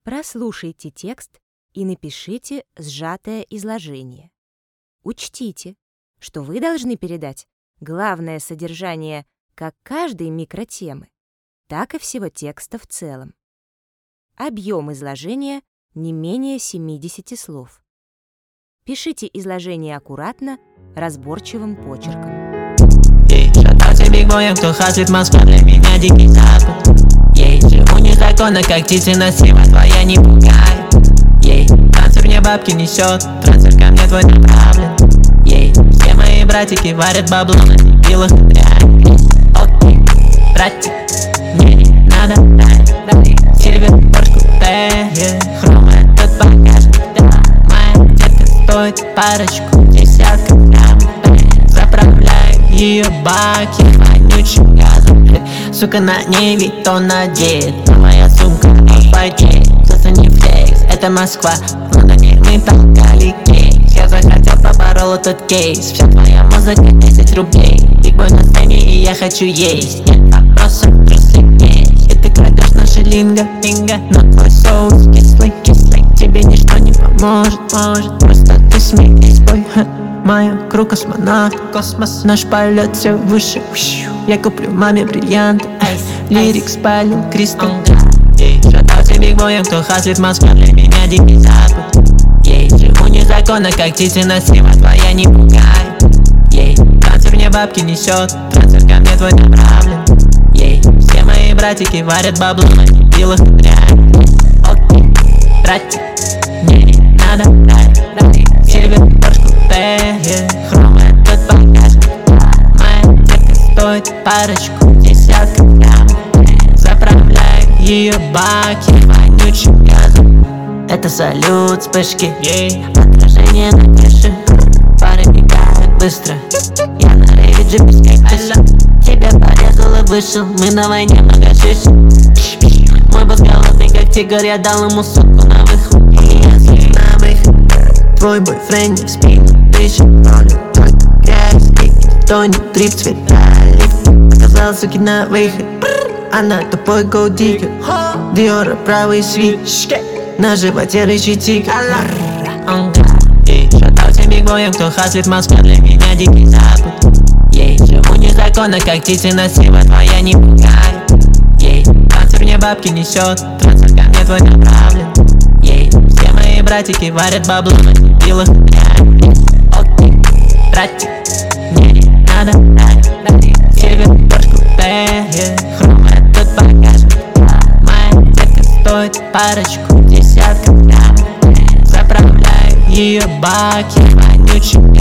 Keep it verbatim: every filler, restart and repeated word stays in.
Прослушайте текст и напишите сжатое изложение. Учтите, что вы должны передать главное содержание как каждой микротемы, так и всего текста в целом. Объем изложения не менее семидесяти слов. Пишите изложение аккуратно, разборчивым почерком. Ей, шатался бигбоем, кто хаслит Москва, для меня дикий запад. Ей, живу незаконно, как птицы на сева, твоя не пугает. Ей, трансфер мне бабки несет, трансфер ко мне твой направлен. Ей, все мои братики варят бабло на дебилах дрянь. Окей, братик, мне не надо дай, Сильвер, Порш, Купе, хром этот багажник, да. Моя детка стоит парочку десятков грамм. Заправляю ее баки вонючим газом. Сука, на ней ведь он надет, но моя сумка в пакете. Засуни флекс, это Москва, но на ней мы толкали кейс. Я захотел, поборол этот кейс. Вся твоя музыка десять рублей. Бигбой на сцене и я хочу есть. Нет вопросов, трусы есть. И ты крадешь наши линго, линго. Но твой соус кислый, кислый. Тебе ничто не поможет, может. Просто ты смирись, бой. Моя круг космонавт, космос. Наш полет все выше. Я куплю маме бриллианты. Лирик спалил кристалл. Ей, шатался бигбоем, кто хаслит Москва, для меня дикий запад. Ей, живу незаконно, как птицы на сева, твоя не пугает. Ей, трансфер мне бабки несет, трансфер ко мне твой направлен. Ей, все мои братики варят бабло на дебилах дрянь. Окей, братик, мне не надо дай, Сильвер, Порш, Купе, хром этот багажник. Моя детка стоит парочку десятков грамм. Заправляю ее баки вонючим газом. Это салют, вспышки, ей, отражение на крыше. Пары бегают быстро, я на рейве джипе скейт. Тебя порезал и вышел, мы на войне много шиш. Мой босс голодный, как тигр, я дал ему сотку на выход. И я сука на выход. Твой бойфренд не в спину дышит, ролик только грязь. И Тони, трип, цвета, лифт. Показал суки на выход. Она тупой голдигер, Диора правый свит. На животе рычит тигр. Ей, шатался бигбоем, кто хаслит Москва, для меня дикий запад. Ей, живу незаконно, как птицы на сева, твоя не пугает. Ей, трансфер мне бабки несет, трансфер ко мне твой направлен. Ей, все мои братики варят бабло на дебилах дрянь. Окей, братик, мне не надо дай, Сильвер, Порш, Купе, хром этот багажник. Моя детка стоит парочку десятков грамм. Заправляю ее баки вонючим